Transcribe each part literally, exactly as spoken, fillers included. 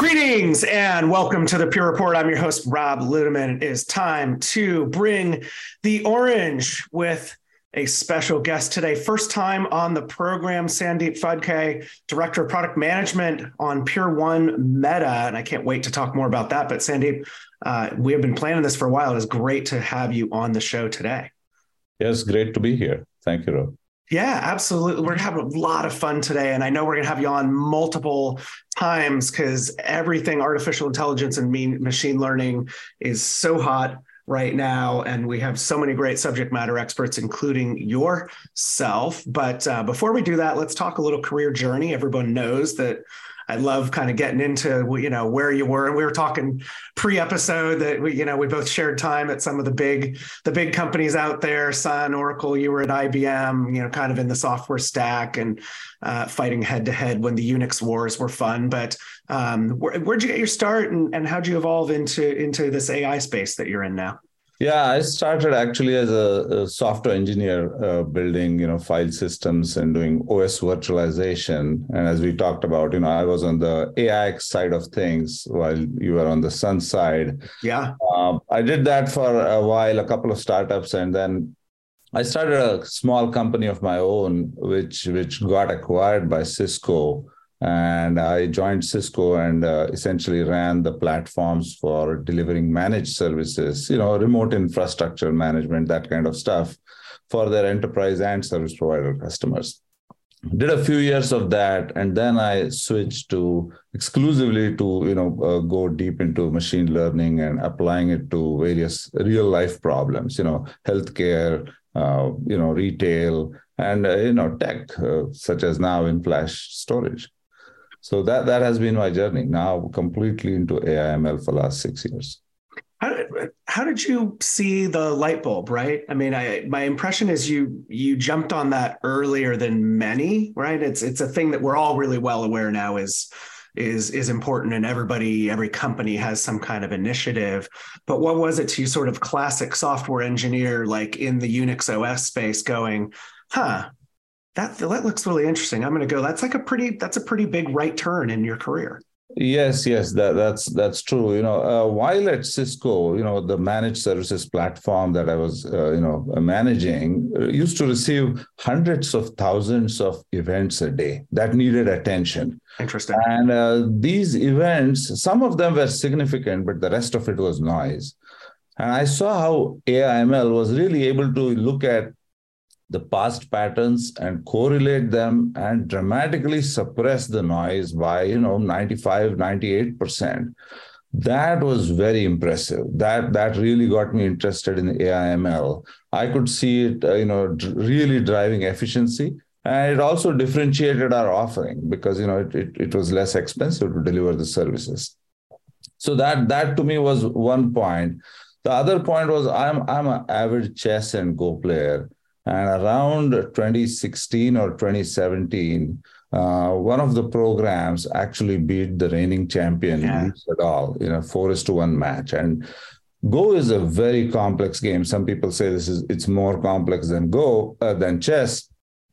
Greetings and welcome to the Pure Report. I'm your host, Rob Ludeman. It is time to bring the orange with a special guest today. First time on the program, Sandeep Phadke, Director of Product Management on Pure One Meta. And I can't wait to talk more about that. But Sandeep, uh, we have been planning this for a while. It is great to have you on the show today. Yes, great to be here. Thank you, Rob. Yeah, absolutely. We're going to have a lot of fun today. And I know we're going to have you on multiple times because everything artificial intelligence and mean machine learning is so hot right now. And we have so many great subject matter experts, including yourself. But uh, before we do that, let's talk a little career journey. Everyone knows that I love kind of getting into, you know, where you were. And we were talking pre-episode that we, you know, we both shared time at some of the big, the big companies out there, Sun, Oracle, you were at I B M, you know, kind of in the software stack and uh, fighting head to head when the Unix wars were fun. But um, where, where'd you get your start and, and how'd you evolve into, into this A I space that you're in now? Yeah, I started actually as a, a software engineer uh, building, you know, file systems and doing O S virtualization. And as we talked about, you know, I was on the A I side of things while you were on the Sun side. Yeah. Uh, I did that for a while, a couple of startups, and then I started a small company of my own, which which got acquired by Cisco. And I joined Cisco and uh, essentially ran the platforms for delivering managed services, you know, remote infrastructure management, that kind of stuff for their enterprise and service provider customers. Did a few years of that. And then I switched to exclusively to, you know, uh, go deep into machine learning and applying it to various real life problems, you know, healthcare, uh, you know, retail, and, uh, you know, tech, uh, such as now in flash storage. So that, that has been my journey, now completely into A I M L for the last six years. How did, how did you see the light bulb, right? I mean, I, my impression is you you jumped on that earlier than many, right? It's it's a thing that we're all really well aware now is, is, is important, and everybody, every company has some kind of initiative. But what was it to you, sort of classic software engineer, like in the Unix O S space going, huh, That that looks really interesting. I'm going to go. That's like a pretty. That's a pretty big right turn in your career. Yes, yes, that, that's that's true. You know, uh, while at Cisco, you know, the managed services platform that I was, uh, you know, managing uh, used to receive hundreds of thousands of events a day that needed attention. Interesting. And uh, these events, some of them were significant, but the rest of it was noise. And I saw how A I M L was really able to look at the past patterns and correlate them and dramatically suppress the noise by, you know, ninety-five, ninety-eight percent. That was very impressive. That, that really got me interested in A I M L. I could see it, uh, you know, really driving efficiency. And it also differentiated our offering because, you know, it, it, it was less expensive to deliver the services. So that, that to me was one point. The other point was I'm, I'm an avid chess and Go player. And around twenty sixteen or twenty seventeen, uh, one of the programs actually beat the reigning champion, yeah. Lee Sedol, in a four is to one match. And Go is a very complex game. Some people say this is it's more complex than Go, uh, than chess.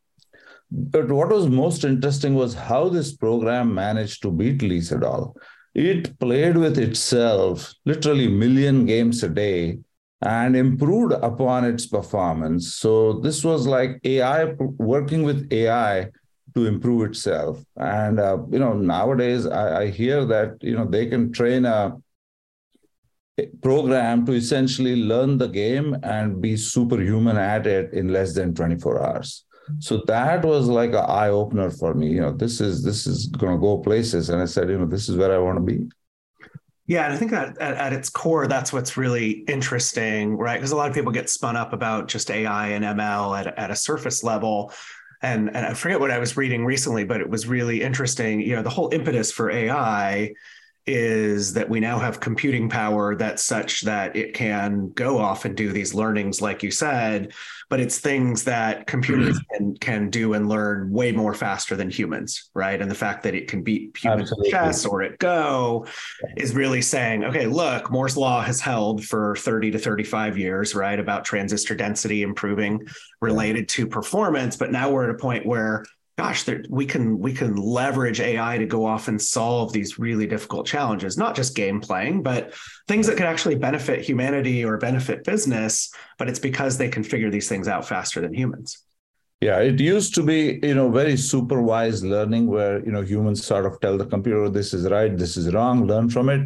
But what was most interesting was how this program managed to beat Lee Sedol. It played with itself literally a million games a day and improved upon its performance. So this was like A I working with A I to improve itself. And, uh, you know, nowadays I, I hear that, you know, they can train a program to essentially learn the game and be superhuman at it in less than twenty-four hours. So that was like an eye opener for me. You know, this is, this is going to go places. And I said, you know, this is where I want to be. Yeah, and I think that at, at its core, that's what's really interesting, right? Because a lot of people get spun up about just A I and M L at, at a surface level. And, and I forget what I was reading recently, but it was really interesting. You know, the whole impetus for A I is that we now have computing power that's such that it can go off and do these learnings, like you said, but it's things that computers can, can do and learn way more faster than humans, right? And the fact that it can beat humans at chess or at Go is really saying, okay, look, Moore's law has held for thirty to thirty-five years, right? About transistor density improving related to performance. But now we're at a point where gosh, there, we can we can leverage A I to go off and solve these really difficult challenges, not just game playing, but things that could actually benefit humanity or benefit business. But it's because they can figure these things out faster than humans. Yeah, it used to be, you know, very supervised learning where, you know, humans sort of tell the computer, this is right, this is wrong, learn from it.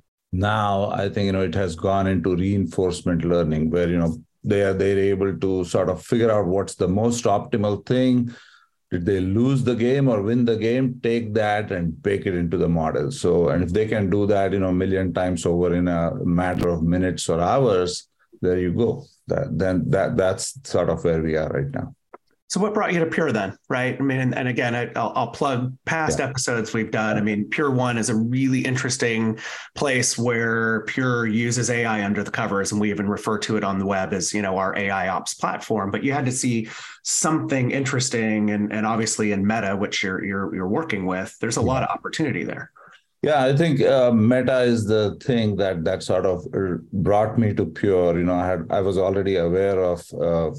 Now, I think, you know, it has gone into reinforcement learning where, you know, they are they're able to sort of figure out what's the most optimal thing. Did they lose the game or win the game? Take that and bake it into the model. So, and if they can do that, you know, a million times over in a matter of minutes or hours, there you go. That, then that that's sort of where we are right now. So what brought you to Pure then, right? I mean, and, and again, I, I'll, I'll plug past yeah. episodes we've done. I mean, Pure One is a really interesting place where Pure uses A I under the covers, and we even refer to it on the web as, you know, our A I ops platform. But you had to see something interesting, and, and obviously in Meta, which you're you're you're working with, there's a yeah. lot of opportunity there. Yeah, I think uh, Meta is the thing that that sort of brought me to Pure. You know, I had I was already aware of. Uh,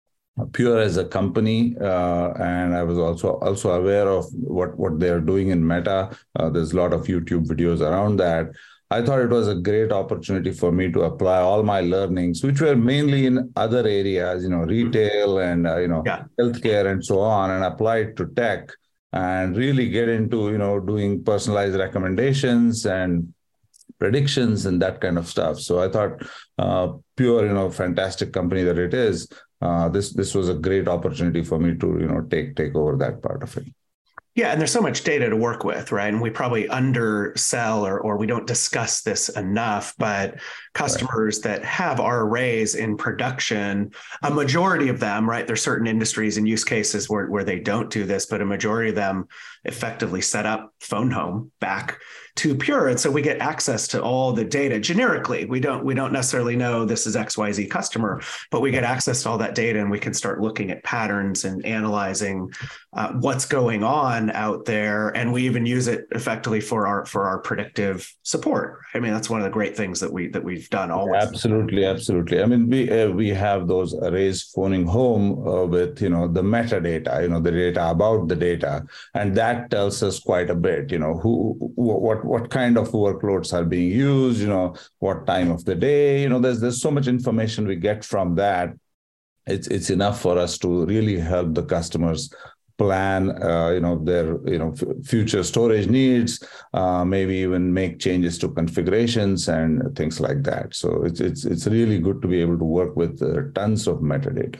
Pure as a company, uh, and I was also also aware of what, what they're doing in Meta. Uh, there's a lot of YouTube videos around that. I thought it was a great opportunity for me to apply all my learnings, which were mainly in other areas, you know, retail and, uh, you know, yeah. healthcare and so on, and apply it to tech and really get into, you know, doing personalized recommendations and predictions and that kind of stuff. So I thought uh, Pure, you know, fantastic company that it is. Uh, this this was a great opportunity for me to, you know, take take over that part of it. Yeah, and there's so much data to work with, right? And we probably undersell or or we don't discuss this enough, but customers right. that have our arrays in production, a majority of them, right? There's certain industries and use cases where, where they don't do this, but a majority of them effectively set up phone home back to Pure. And so we get access to all the data generically. We don't, we don't necessarily know this is X Y Z customer, but we get access to all that data and we can start looking at patterns and analyzing uh, what's going on out there. And we even use it effectively for our, for our predictive support. I mean, that's one of the great things that we, that we've done always. Absolutely. Absolutely. I mean, we, uh, we have those arrays phoning home uh, with, you know, the metadata, you know, the data about the data. And that tells us quite a bit, you know, who, what, what kind of workloads are being used, you know, what time of the day, you know, there's, there's so much information we get from that. It's, it's enough for us to really help the customers plan, uh, you know, their, you know, f- future storage needs, uh, maybe even make changes to configurations and things like that. So it's, it's, it's really good to be able to work with uh, tons of metadata.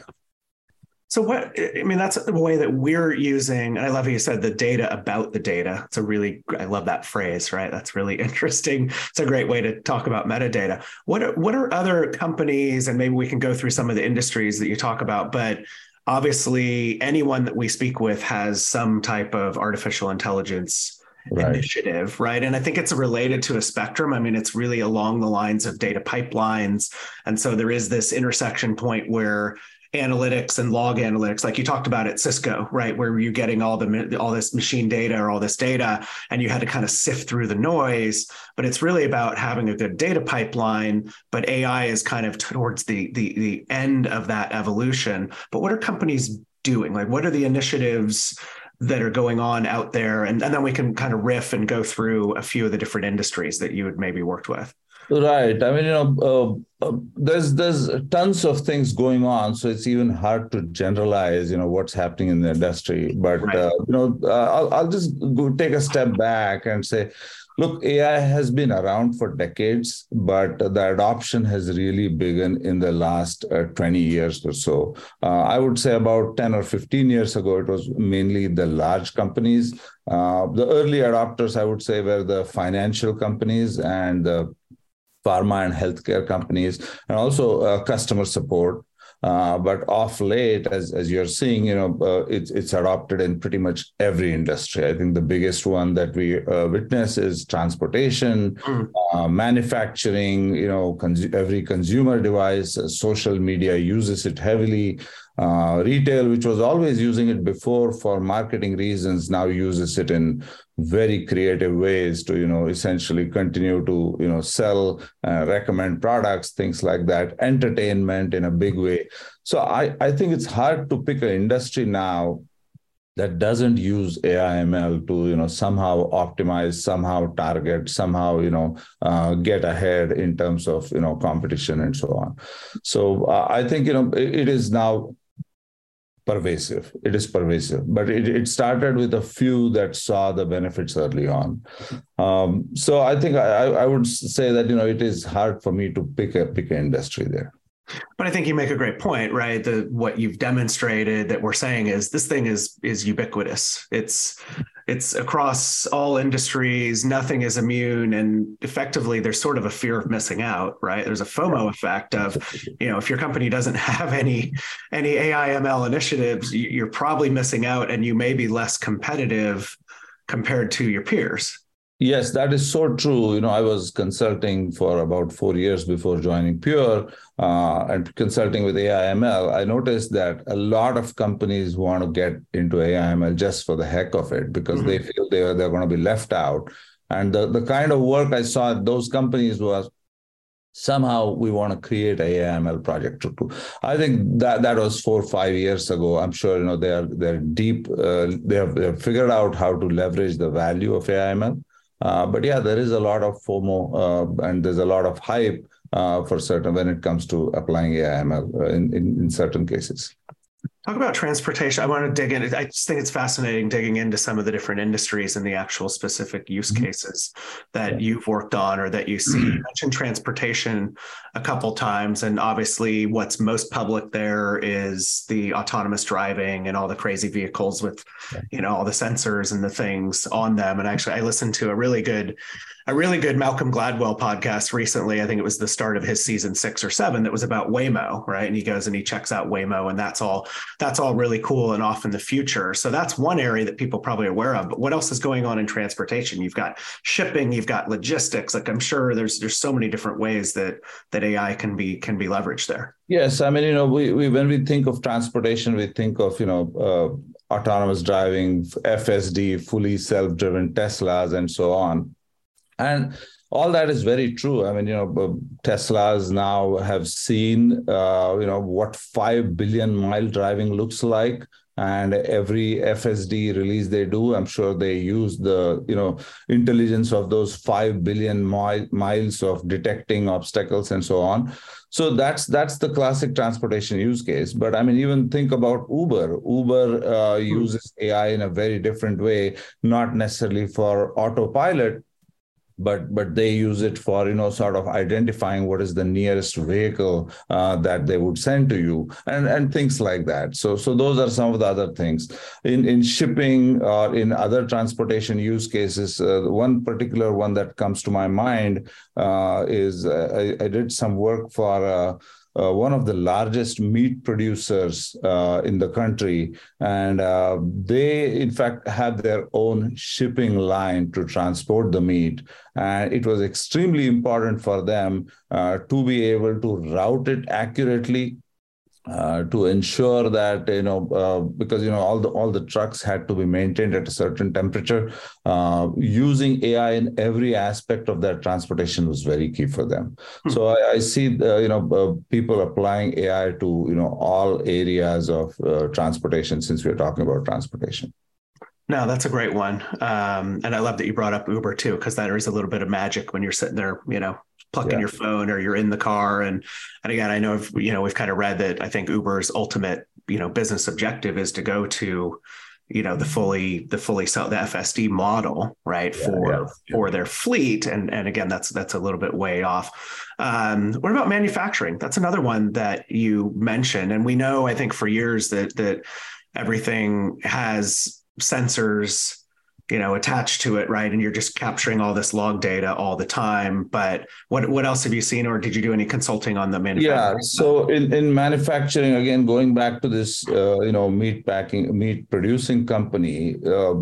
So what, I mean, that's the way that we're using, and I love how you said the data about the data. It's a really, I love that phrase, right? That's really interesting. It's a great way to talk about metadata. What are, what are other companies, and maybe we can go through some of the industries that you talk about, but obviously anyone that we speak with has some type of artificial intelligence right. initiative, right? And I think it's related to a spectrum. I mean, it's really along the lines of data pipelines. And so there is this intersection point where analytics and log analytics, like you talked about at Cisco, right? Where you're getting all the all this machine data or all this data, and you had to kind of sift through the noise. But it's really about having a good data pipeline. But A I is kind of towards the the the end of that evolution. But what are companies doing? Like, what are the initiatives that are going on out there? And, and then we can kind of riff and go through a few of the different industries that you had maybe worked with. Right. I mean, you know, uh, uh, there's there's tons of things going on, so it's even hard to generalize, you know, what's happening in the industry. But right. uh, you know, uh, I'll I'll just go take a step back and say, look, A I has been around for decades, but the adoption has really begun in the last uh, twenty years or so. Uh, I would say about ten or fifteen years ago, it was mainly the large companies. Uh, the early adopters, I would say, were the financial companies and the pharma and healthcare companies, and also uh, customer support. Uh, but off late, as, as you're seeing, you know, uh, it's it's adopted in pretty much every industry. I think the biggest one that we uh, witness is transportation, mm. uh, manufacturing, you know, cons- every consumer device, uh, social media uses it heavily. Uh, retail, which was always using it before for marketing reasons, now uses it in very creative ways to, you know, essentially continue to, you know, sell, uh, recommend products, things like that. Entertainment in a big way. So I, I think it's hard to pick an industry now that doesn't use A I M L to, you know, somehow optimize, somehow target, somehow, you know, uh, get ahead in terms of, you know, competition and so on. So uh, I think, you know, it, it is now pervasive. It is pervasive, but it, it started with a few that saw the benefits early on. Um, so I think I, I would say that, you know, it is hard for me to pick a pick an industry there. But I think you make a great point, right? The what you've demonstrated that we're saying is this thing is is ubiquitous. It's it's across all industries. Nothing is immune, and effectively, there's sort of a fear of missing out, right? There's a FOMO effect of, you know, if your company doesn't have any any A I M L initiatives, you're probably missing out, and you may be less competitive compared to your peers. Yes, that is so true. You know, I was consulting for about four years before joining Pure uh, and consulting with A I M L. I noticed that a lot of companies want to get into A I M L just for the heck of it because mm-hmm. they feel they are, they're going to be left out. And the, the kind of work I saw at those companies was somehow we want to create a A I M L project to do. I think that that was four or five years ago. I'm sure, you know, they're, they're deep. Uh, they have they've figured out how to leverage the value of A I M L. Uh, but yeah, there is a lot of FOMO uh, and there's a lot of hype uh, for certain when it comes to applying A I M L in, in, in certain cases. Talk about transportation. I want to dig in. I just think it's fascinating digging into some of the different industries and the actual specific use cases that you've worked on or that you see. You mentioned transportation a couple times, and obviously what's most public there is the autonomous driving and all the crazy vehicles with, you know, all the sensors and the things on them. And actually, I listened to a really good a really good Malcolm Gladwell podcast recently. I think it was the start of his season six or seven that was about Waymo, right? And he goes and he checks out Waymo, and that's all, that's all really cool and off in the future. So that's one area that people probably are aware of. But what else is going on in transportation? You've got shipping, you've got logistics. Like I'm sure there's there's so many different ways that that A I can be can be leveraged there. Yes, I mean, you know, we, we when we think of transportation, we think of, you know, uh, autonomous driving, F S D, fully self-driven Teslas, and so on. And all that is very true. I mean, you know, Teslas now have seen, uh, you know, what five billion mile driving looks like. And every F S D release they do, I'm sure they use the, you know, intelligence of those five billion mi- miles of detecting obstacles and so on. So that's that's the classic transportation use case. But I mean, even think about Uber. Uber uh, uses A I in a very different way, not necessarily for autopilot, but but they use it for, you know, sort of identifying what is the nearest vehicle uh, that they would send to you, and and things like that. So so those are some of the other things in in shipping or in other transportation use cases. Uh, one particular one that comes to my mind uh, is uh, I, I did some work for Uh, Uh, one of the largest meat producers uh, in the country. And uh, they, in fact, have their own shipping line to transport the meat. And it was extremely important for them uh, to be able to route it accurately, Uh, to ensure that, you know, uh, because, you know, all the all the trucks had to be maintained at a certain temperature. Uh, using A I in every aspect of that transportation was very key for them. Hmm. So I, I see, uh, you know, uh, people applying A I to, you know, all areas of uh, transportation, since we're talking about transportation. No, that's a great one. Um, and I love that you brought up Uber too, because there is a little bit of magic when you're sitting there, you know, plucking yeah. your phone or you're in the car. And, and again, I know, if, you know, we've kind of read that I think Uber's ultimate, you know, business objective is to go to, you know, the fully, the fully sell the F S D model, right. Yeah, for, yeah, yeah. for their fleet. And, and again, that's, that's a little bit way off. Um, what about manufacturing? That's another one that you mentioned. And we know, I think for years that, that everything has sensors, you know, attached to it, right? And you're just capturing all this log data all the time. But what what else have you seen, or did you do any consulting on the manufacturing? Yeah, so in, in manufacturing, again, going back to this, uh, you know, meat packing, meat producing company, uh,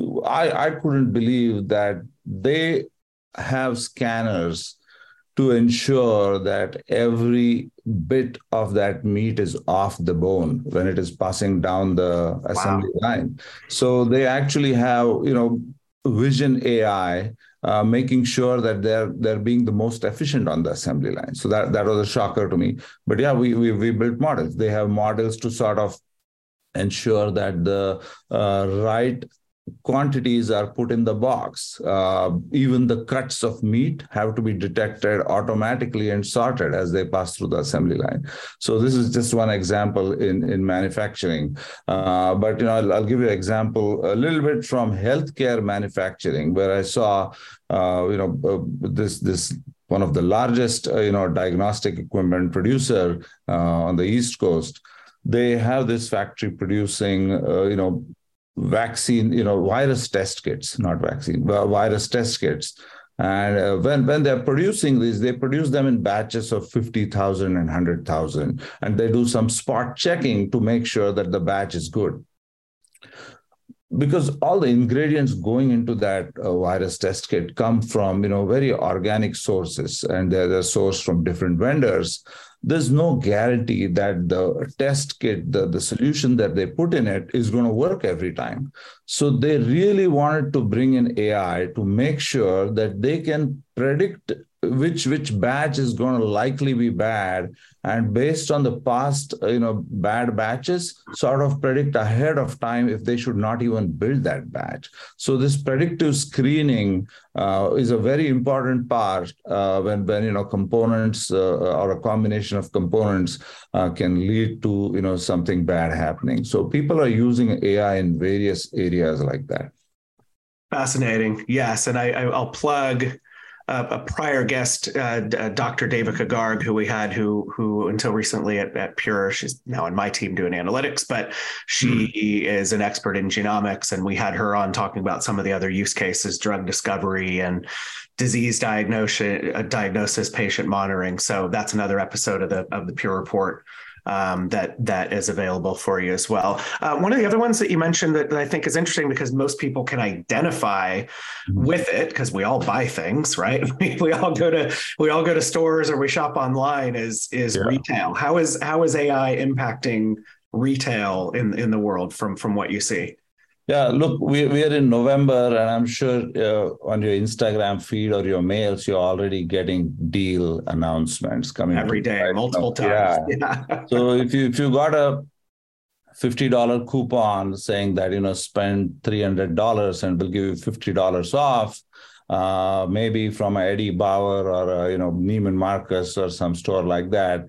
I I couldn't believe that they have scanners to ensure that every bit of that meat is off the bone when it is passing down the assembly wow. line. So they actually have, you know, vision A I uh, making sure that they're they're being the most efficient on the assembly line. So that, that was a shocker to me. But yeah, we, we we built models. They have models to sort of ensure that the uh, right quantities are put in the box. Uh, even the cuts of meat have to be detected automatically and sorted as they pass through the assembly line. So this is just one example in, in manufacturing. Uh, but you know, I'll, I'll give you an example a little bit from healthcare manufacturing, where I saw, uh, you know, uh, this this one of the largest, uh, you know, diagnostic equipment producer uh, on the East Coast. They have this factory producing, uh, you know, vaccine, you know, virus test kits, not vaccine, virus test kits. And uh, when, when they're producing these, they produce them in batches of fifty thousand and one hundred thousand. And they do some spot checking to make sure that the batch is good. Because all the ingredients going into that uh, virus test kit come from, you know, very organic sources, and they're, they're sourced from different vendors. There's no guarantee that the test kit, the, the solution that they put in it is going to work every time. So they really wanted to bring in A I to make sure that they can predict which which batch is going to likely be bad, and based on the past, you know, bad batches, sort of predict ahead of time if they should not even build that batch. So this predictive screening uh, is a very important part uh, when when you know components uh, or a combination of components uh, can lead to you know something bad happening. So people are using A I in various areas like that. Fascinating. Yes, and I, I'll plug Uh, a prior guest, uh, Doctor Devika Garg, who we had, who who until recently at, at Pure, she's now on my team doing analytics, but she mm. is an expert in genomics, and we had her on talking about some of the other use cases, drug discovery and disease diagnosis, uh, diagnosis, patient monitoring. So that's another episode of the of the Pure Report Um, that that is available for you as well. Uh, one of the other ones that you mentioned that, that I think is interesting, because most people can identify with it, because we all buy things, right? We, we all go to we all go to stores or we shop online. Is is yeah. retail? How is how is A I impacting retail in in the world from from what you see? Yeah, look, we, we are in November, and I'm sure uh, on your Instagram feed or your mails, you're already getting deal announcements coming every day, right? multiple no, times. Yeah. yeah. So if you if you got a fifty dollars coupon saying that, you know, spend three hundred dollars and we'll give you fifty dollars off, uh, maybe from a Eddie Bauer or, a, you know, Neiman Marcus or some store like that,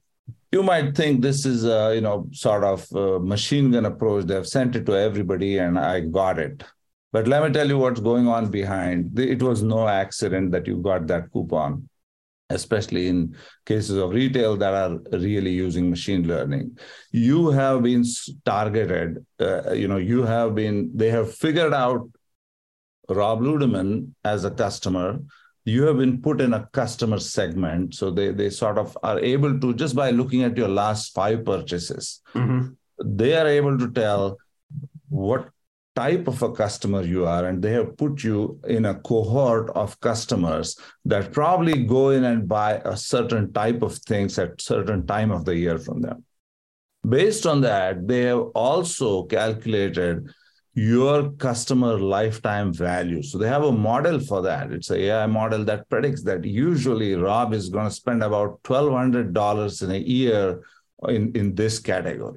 you might think this is a, you know, sort of a machine gun approach. They've sent it to everybody and I got it. But let me tell you what's going on behind. It was no accident that you got that coupon, especially in cases of retail that are really using machine learning. You have been targeted, uh, you know, you have been, they have figured out Rob Ludeman as a customer. You have been put in a customer segment. So they, they sort of are able to, just by looking at your last five purchases, mm-hmm. they are able to tell what type of a customer you are, and they have put you in a cohort of customers that probably go in and buy a certain type of things at certain time of the year from them. Based on that, they have also calculated your customer lifetime value. So they have a model for that. It's an A I model that predicts that usually Rob is going to spend about twelve hundred dollars in a year in, in this category.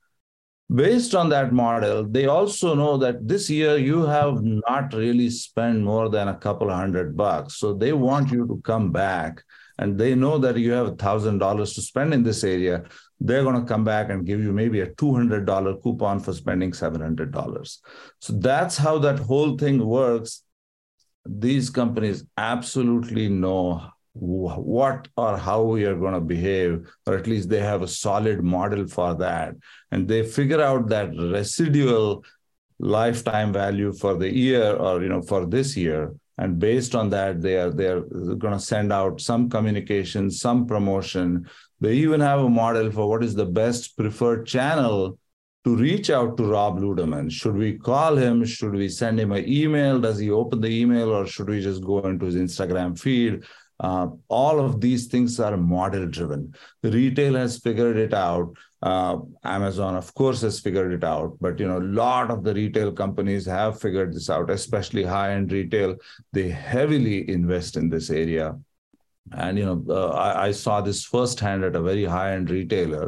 Based on that model, they also know that this year you have not really spent more than a couple of hundred bucks. So they want you to come back, and they know that you have one thousand dollars to spend in this area. They're going to come back and give you maybe a two hundred dollars coupon for spending seven hundred dollars. So that's how that whole thing works. These companies absolutely know what or how we are going to behave, or at least they have a solid model for that. And they figure out that residual lifetime value for the year, or, you know, for this year. And based on that, they are, they're going to send out some communication, some promotion. They even have a model for what is the best preferred channel to reach out to Rob Ludeman. Should we call him? Should we send him an email? Does he open the email, or should we just go into his Instagram feed? Uh, all of these things are model-driven. The retail has figured it out. Uh, Amazon, of course, has figured it out. But, you know, a lot of the retail companies have figured this out, especially high-end retail. They heavily invest in this area. And, you know, uh, I, I saw this firsthand at a very high-end retailer.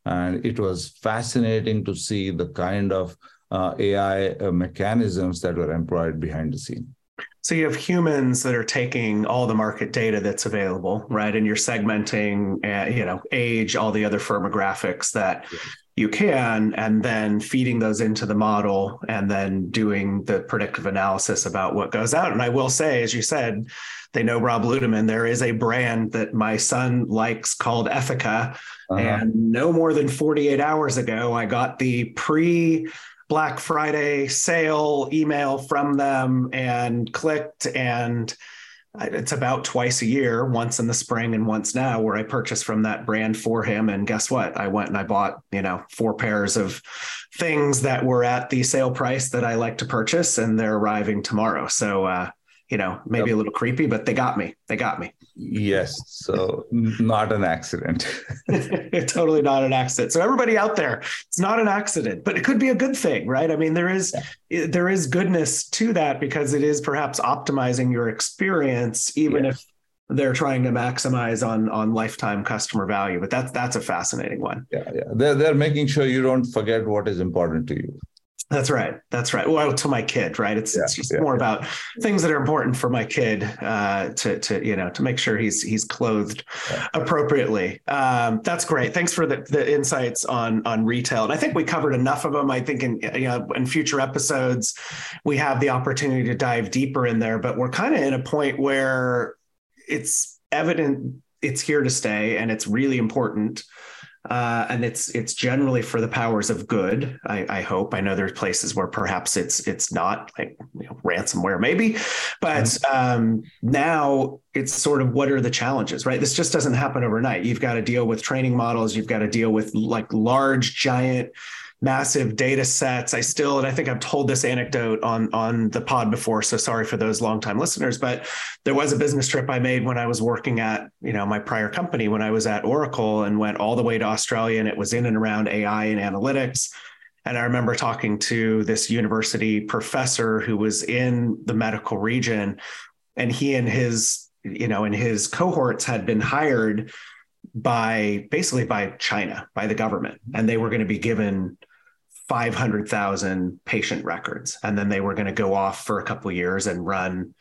And it was fascinating to see the kind of uh, A I uh, mechanisms that were employed behind the scene. So you have humans that are taking all the market data that's available, right? And you're segmenting, uh, you know, age, all the other firmographics that yeah. you can, and then feeding those into the model and then doing the predictive analysis about what goes out. And I will say, as you said, they know Rob Ludeman. There is a brand that my son likes called Ethica. Uh-huh. And no more than forty-eight hours ago, I got the pre Black Friday sale email from them and clicked, and it's about twice a year, once in the spring and once now, where I purchase from that brand for him. And guess what? I went and I bought, you know, four pairs of things that were at the sale price that I like to purchase, and they're arriving tomorrow. So, uh, you know, maybe yep. a little creepy, but they got me. They got me. Yes. So not an accident. Totally not an accident. So everybody out there, it's not an accident, but it could be a good thing, right? I mean, there is, yeah. there is goodness to that, because it is perhaps optimizing your experience, even yes. if they're trying to maximize on, on lifetime customer value. But that's, that's a fascinating one. Yeah. Yeah. They're, they're making sure you don't forget what is important to you. That's right. That's right. Well, to my kid, right? It's, yeah, it's just yeah, more yeah. about things that are important for my kid uh, to, to, you know, to make sure he's, he's clothed yeah. appropriately. Um, that's great. Thanks for the, the insights on, on retail. And I think we covered enough of them. I think in, you know, in future episodes, we have the opportunity to dive deeper in there, but we're kind of in a point where it's evident it's here to stay and it's really important. Uh, and it's it's generally for the powers of good. I, I hope. I know there's places where perhaps it's it's not, like, you know, ransomware maybe, but um, now it's sort of, what are the challenges, right? This just doesn't happen overnight. You've got to deal with training models. You've got to deal with like large, giant, massive data sets. I still, and I think I've told this anecdote on, on the pod before, so sorry for those longtime listeners, but there was a business trip I made when I was working at, you know, my prior company, when I was at Oracle, and went all the way to Australia, and it was in and around A I and analytics. And I remember talking to this university professor who was in the medical region, and he and his, you know, and his cohorts had been hired by basically by China, by the government, and they were going to be given five hundred thousand patient records. And then they were going to go off for a couple of years and run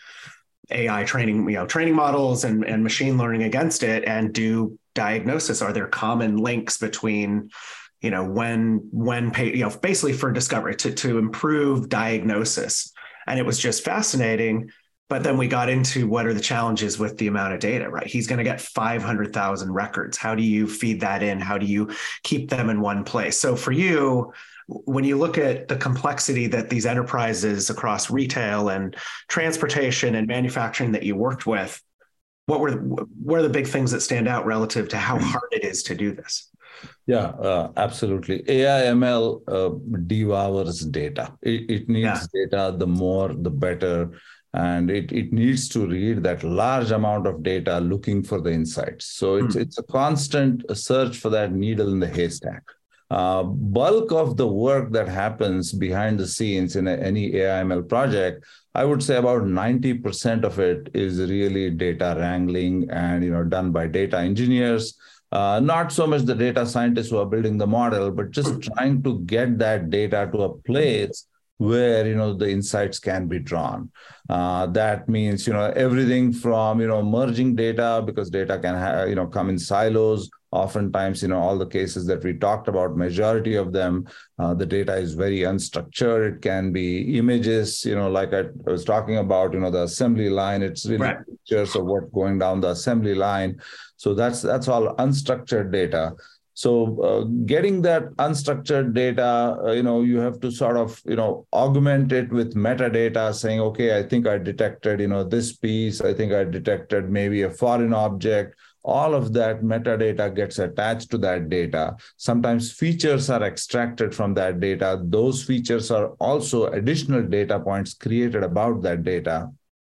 A I training, you know, training models and, and machine learning against it and do diagnosis. Are there common links between, you know, when, when, you know, basically for discovery to, to improve diagnosis. And it was just fascinating. But then we got into what are the challenges with the amount of data, right? He's going to get five hundred thousand records. How do you feed that in? How do you keep them in one place? So for you, when you look at the complexity that these enterprises across retail and transportation and manufacturing that you worked with, what were, what are the big things that stand out relative to how hard it is to do this? Yeah, uh, absolutely. A I M L uh, devours data. It, it needs yeah. data. The more, the better. And it, it needs to read that large amount of data looking for the insights. So it's, mm. it's a constant search for that needle in the haystack. Uh, bulk of the work that happens behind the scenes in a, any A I M L project, I would say about ninety percent of it is really data wrangling and, you know, done by data engineers. Uh, not so much the data scientists who are building the model, but just trying to get that data to a place where, you know, the insights can be drawn. Uh, that means, you know, everything from, you know, merging data, because data can, ha- you know, come in silos. Oftentimes, you know, all the cases that we talked about, majority of them, uh, the data is very unstructured. It can be images, you know, like I was talking about, you know, the assembly line. It's really right. pictures of what's going down the assembly line. So that's that's all unstructured data. So uh, getting that unstructured data, uh, you know, you have to sort of, you know, augment it with metadata saying, okay, I think I detected, you know, this piece. I think I detected maybe a foreign object. All of that metadata gets attached to that data. Sometimes features are extracted from that data. Those features are also additional data points created about that data.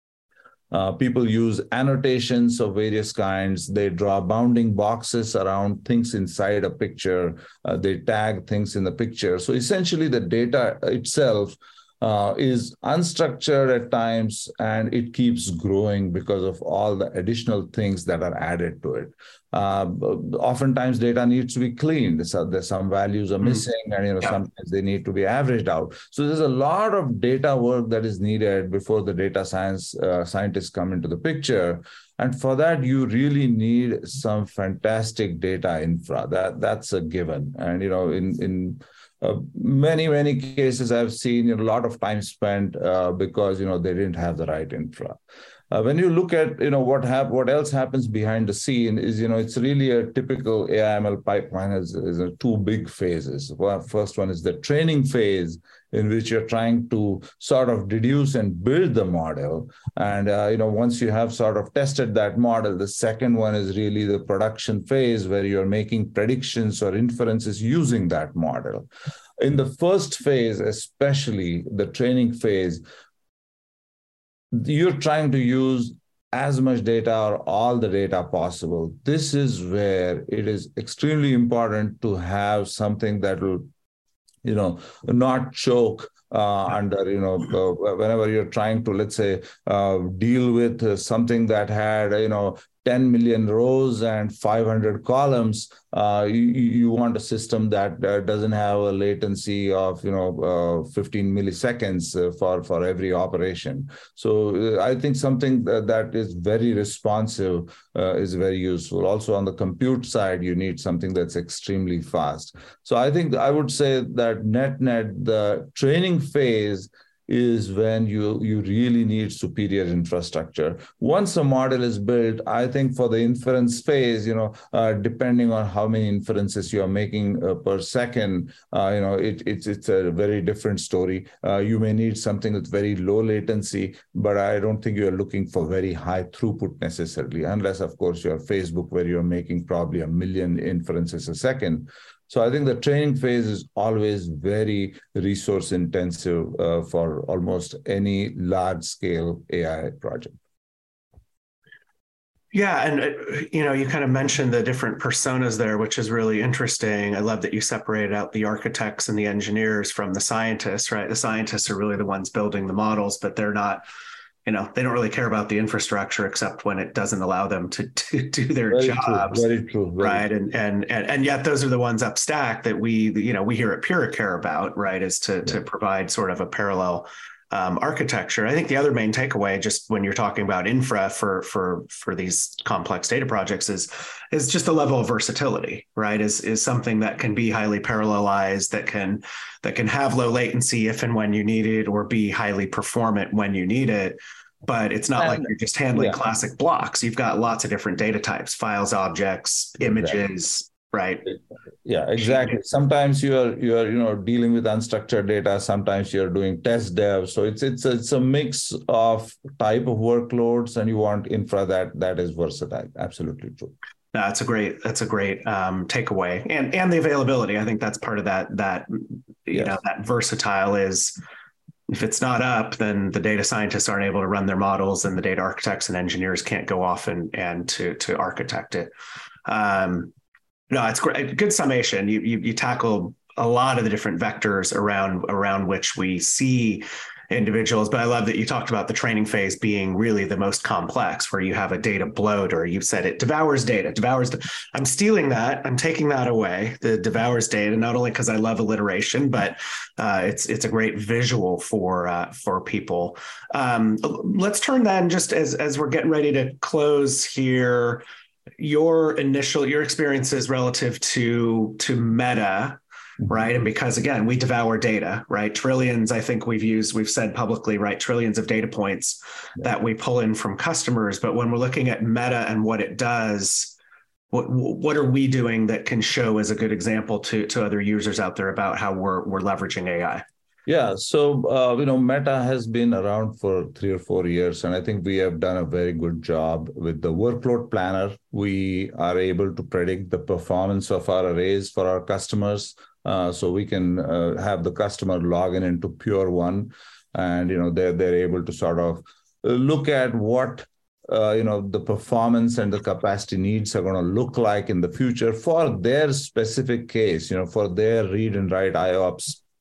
Uh, people use annotations of various kinds. They draw bounding boxes around things inside a picture. Uh, they tag things in the picture. So essentially the data itself uh, is unstructured at times, and it keeps growing because of all the additional things that are added to it. Uh, oftentimes data needs to be cleaned. So there's some values are missing, mm-hmm. and you know yeah. sometimes they need to be averaged out. So there's a lot of data work that is needed before the data science uh, scientists come into the picture. And for that, you really need some fantastic data infra. That that's a given. And you know, in in uh, many many cases, I've seen you know, a lot of time spent uh, because you know they didn't have the right infra. Uh, when you look at you know what hap- what else happens behind the scene is you know it's really a typical A I M L pipeline has is, is two big phases. Well, first one is the training phase, in which you're trying to sort of deduce and build the model. And uh, you know once you have sort of tested that model, the second one is really the production phase, where you're making predictions or inferences using that model. In the first phase, especially the training phase, you're trying to use as much data or all the data possible. This is where it is extremely important to have something that will, you know, not choke uh, under, you know, uh, whenever you're trying to, let's say, uh, deal with uh, something that had, you know, ten million rows and five hundred columns. Uh, you, you want a system that uh, doesn't have a latency of, you know, uh, fifteen milliseconds uh, for, for every operation. So uh, I think something that, that is very responsive uh, is very useful. Also on the compute side, you need something that's extremely fast. So I think I would say that net-net, the training phase is when you, you really need superior infrastructure. Once a model is built, I think for the inference phase, you know, uh, depending on how many inferences you are making uh, per second, uh, you know, it, it's, it's a very different story. Uh, you may need something with very low latency, but I don't think you're looking for very high throughput necessarily, unless, of course, you're Facebook, where you're making probably a million inferences a second. So I think the training phase is always very resource intensive uh, for almost any large scale A I project. Yeah, and uh, you know, you kind of mentioned the different personas there, which is really interesting. I love that you separated out the architects and the engineers from the scientists, right? The scientists are really the ones building the models, but they're not, you know, they don't really care about the infrastructure except when it doesn't allow them to, to do their very jobs. True, very true. Very right. True. And, and, and, and yet those are the ones up stack that we, you know, we here at Pura care about, right, is to, yeah. to provide sort of a parallel um, architecture. I think the other main takeaway, just when you're talking about infra for, for, for these complex data projects is, is just the level of versatility, right, is, is something that can be highly parallelized, that can, that can have low latency if and when you need it, or be highly performant when you need it. But it's not and, like you're just handling yeah. classic blocks. You've got lots of different data types, files, objects, images, exactly. right? Yeah, exactly. Sometimes you are you are you know dealing with unstructured data. Sometimes you're doing test dev. So it's it's it's a mix of type of workloads, and you want infra that that is versatile. Absolutely true. No, that's a great that's a great um, takeaway, and and the availability. I think that's part of that that you yes. know that versatile is. If it's not up, then the data scientists aren't able to run their models, and the data architects and engineers can't go off and, and to, to architect it. Um, no, it's great. Good summation. You, you, you tackle a lot of the different vectors around, around which we see individuals, but I love that you talked about the training phase being really the most complex, where you have a data bloat, or you said it devours data, devours. I'm stealing that. I'm taking that away. The devours data, not only because I love alliteration, but uh, it's it's a great visual for uh, for people. Um, let's turn then, just as as we're getting ready to close here, your initial your experiences relative to to Meta. Right. And because, again, we devour data, right? Trillions, I think we've used, we've said publicly, right? Trillions of data points yeah. that we pull in from customers. But when we're looking at Meta and what it does, what what are we doing that can show as a good example to, to other users out there about how we're we're leveraging A I? Yeah. So, uh, you know, Meta has been around for three or four years, and I think we have done a very good job with the workload planner. We are able to predict the performance of our arrays for our customers. Uh, so we can uh, have the customer log in into Pure One, and you know they're they're able to sort of look at what uh, you know the performance and the capacity needs are going to look like in the future for their specific case, you know, for their read and write I O P S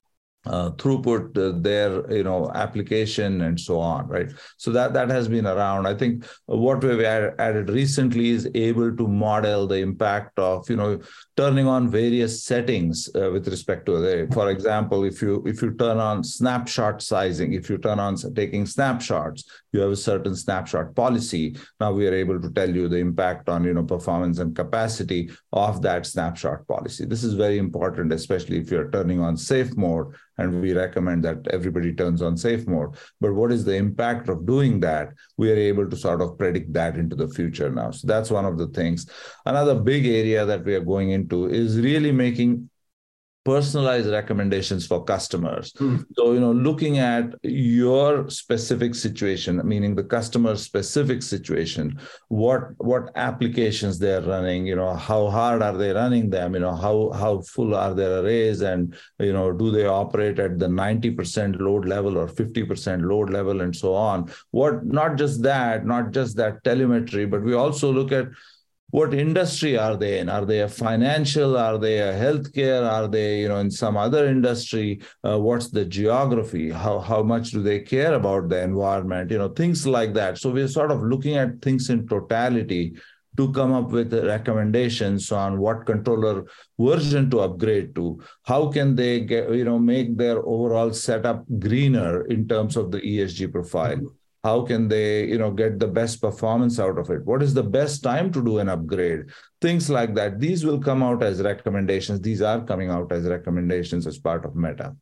uh, throughput uh, their you know application and so on, right? So that that has been around. I think what we've add, added recently is able to model the impact of you know turning on various settings uh, with respect to the. For example, if you if you turn on snapshot sizing, if you turn on taking snapshots, you have a certain snapshot policy. Now we are able to tell you the impact on you know performance and capacity of that snapshot policy. This is very important, especially if you're turning on safe mode. And we recommend that everybody turns on safe mode. But what is the impact of doing that? We are able to sort of predict that into the future now. So that's one of the things. Another big area that we are going into is really making personalized recommendations for customers. Mm. So, you know, looking at your specific situation, meaning the customer's specific situation, what what applications they're running, you know, how hard are they running them, you know, how how full are their arrays, and, you know, do they operate at the ninety percent load level or fifty percent load level and so on. What, not just that, not just that telemetry, but we also look at what industry are they in? Are they a financial? Are they a healthcare? Are they, you know, in some other industry? Uh, what's the geography? How how much do they care about the environment? You know, things like that. So we're sort of looking at things in totality to come up with recommendations on what controller version to upgrade to. How can they get, you know, make their overall setup greener in terms of the E S G profile? How can they, you know, get the best performance out of it? What is the best time to do an upgrade? Things like that. These will come out as recommendations. These are coming out as recommendations as part of Meta.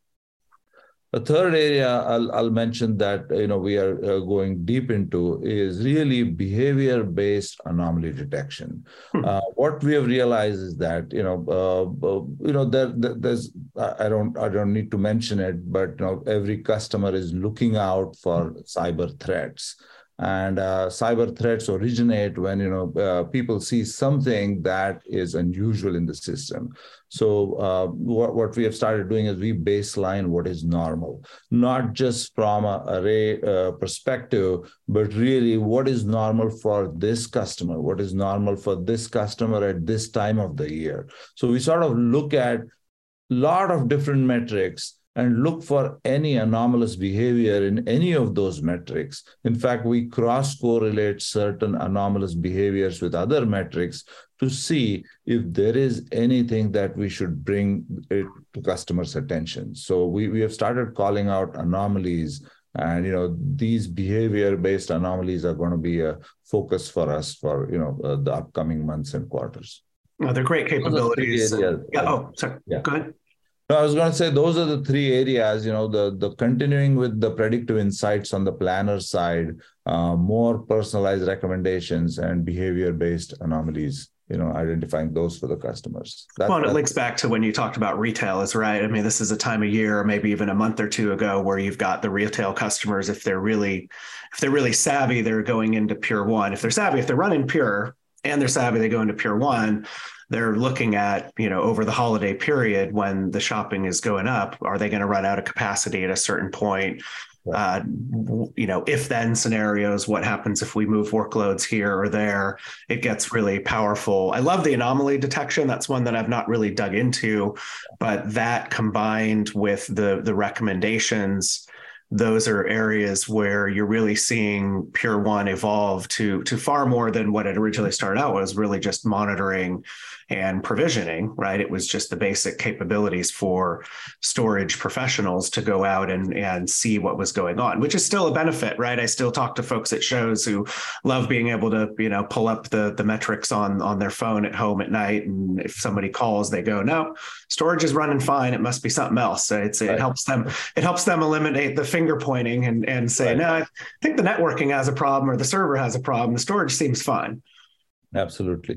The third area I'll, I'll mention that, you know, we are uh, going deep into is really behavior-based anomaly detection. Hmm. Uh, what we have realized is that, you know, uh, uh, you know, there, there, there's I don't I don't need to mention it, but you know, every customer is looking out for cyber threats. And uh, cyber threats originate when, you know, uh, people see something that is unusual in the system. So uh, what, what we have started doing is we baseline what is normal, not just from an array uh, perspective, but really what is normal for this customer, what is normal for this customer at this time of the year. So we sort of look at a lot of different metrics and look for any anomalous behavior in any of those metrics. In fact, we cross-correlate certain anomalous behaviors with other metrics to see if there is anything that we should bring it to customers' attention. So we, we have started calling out anomalies, and you know, these behavior-based anomalies are going to be a focus for us for you know uh, the upcoming months and quarters. Oh, they're great capabilities. Yeah. Oh, sorry. Yeah. Go ahead. No, I was going to say those are the three areas, you know, the, the continuing with the predictive insights on the planner side, uh, more personalized recommendations and behavior-based anomalies, you know, identifying those for the customers. That, well, and it links back to when you talked about retail, is right. I mean, this is a time of year, maybe even a month or two ago, where you've got the retail customers, if they're really, if they're really savvy, they're going into Pure One. If they're savvy, if they're running Pure and they're savvy, they go into Pure One. They're looking at, you know, over the holiday period when the shopping is going up, are they going to run out of capacity at a certain point? Uh, you know, if then scenarios, what happens if we move workloads here or there? It gets really powerful. I love the anomaly detection. That's one that I've not really dug into, but that combined with the, the recommendations, those are areas where you're really seeing Pure One evolve to, to far more than what it originally started out was, really just monitoring and provisioning, right? It was just the basic capabilities for storage professionals to go out and, and see what was going on, which is still a benefit, right? I still talk to folks at shows who love being able to, you know, pull up the, the metrics on, on their phone at home at night. And if somebody calls, they go, no, storage is running fine. It must be something else. So it's, right. it helps them, it helps them eliminate the finger pointing and, and say, right. no, I think the networking has a problem or the server has a problem. The storage seems fine. Absolutely.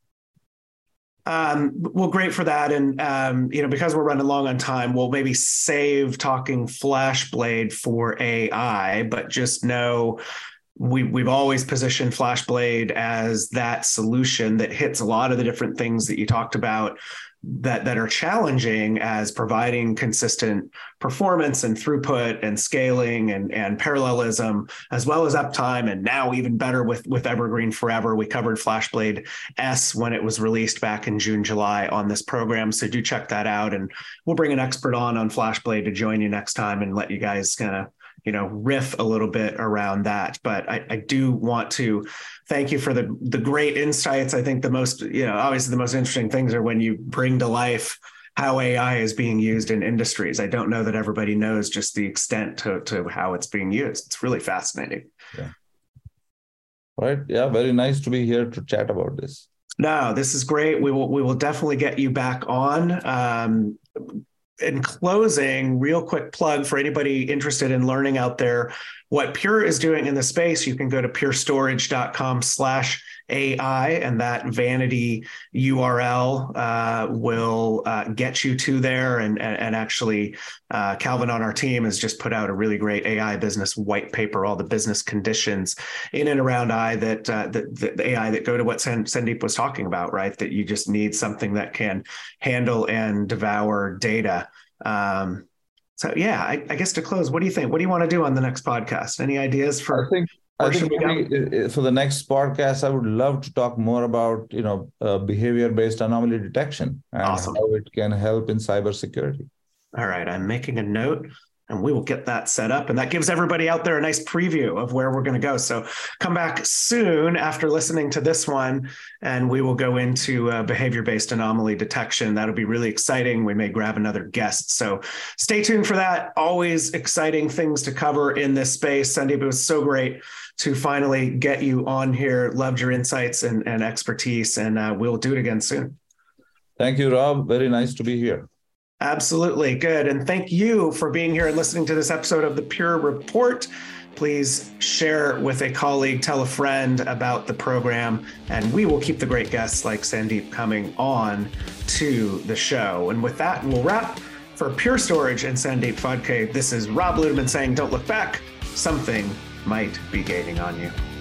Um, well, great for that. And, um, you know, because we're running long on time, we'll maybe save talking FlashBlade for A I, but just know we, we've always positioned FlashBlade as that solution that hits a lot of the different things that you talked about. that, that are challenging as providing consistent performance and throughput and scaling and, and parallelism, as well as uptime. And now even better with, with Evergreen Forever. We covered FlashBlade S when it was released back in June, July on this program. So do check that out. And we'll bring an expert on on FlashBlade to join you next time and let you guys kind of, you know, riff a little bit around that. But I, I do want to thank you for the, the great insights. I think the most, you know, obviously the most interesting things are when you bring to life how A I is being used in industries. I don't know that everybody knows just the extent to, to how it's being used. It's really fascinating. Yeah. Right. Yeah. Very nice to be here to chat about this. No, this is great. We will, we will definitely get you back on. Um, In closing, real quick plug for anybody interested in learning out there what Pure is doing in the space. You can go to purestorage.com slash AI, and that vanity U R L uh, will uh, get you to there. And, and, and actually, uh, Calvin on our team has just put out a really great A I business white paper, all the business conditions in and around A I that, uh, that, that the A I that go to what Sandeep was talking about, right? That you just need something that can handle and devour data. Um, so yeah, I, I guess to close, what do you think? What do you want to do on the next podcast? Any ideas for? I think, I think maybe for the next podcast, I would love to talk more about, you know, uh, behavior-based anomaly detection and Awesome. how it can help in cybersecurity. All right, I'm making a note. And we will get that set up. And that gives everybody out there a nice preview of where we're going to go. So come back soon after listening to this one, and we will go into uh, behavior-based anomaly detection. That'll be really exciting. We may grab another guest. So stay tuned for that. Always exciting things to cover in this space. Sandeep, it was so great to finally get you on here. Loved your insights and, and expertise, and uh, we'll do it again soon. Thank you, Rob. Very nice to be here. Absolutely. Good. And thank you for being here and listening to this episode of the Pure Report. Please share with a colleague, tell a friend about the program, and we will keep the great guests like Sandeep coming on to the show. And with that, we'll wrap. For Pure Storage and Sandeep Phadke, this is Rob Ludeman saying, don't look back. Something might be gaining on you.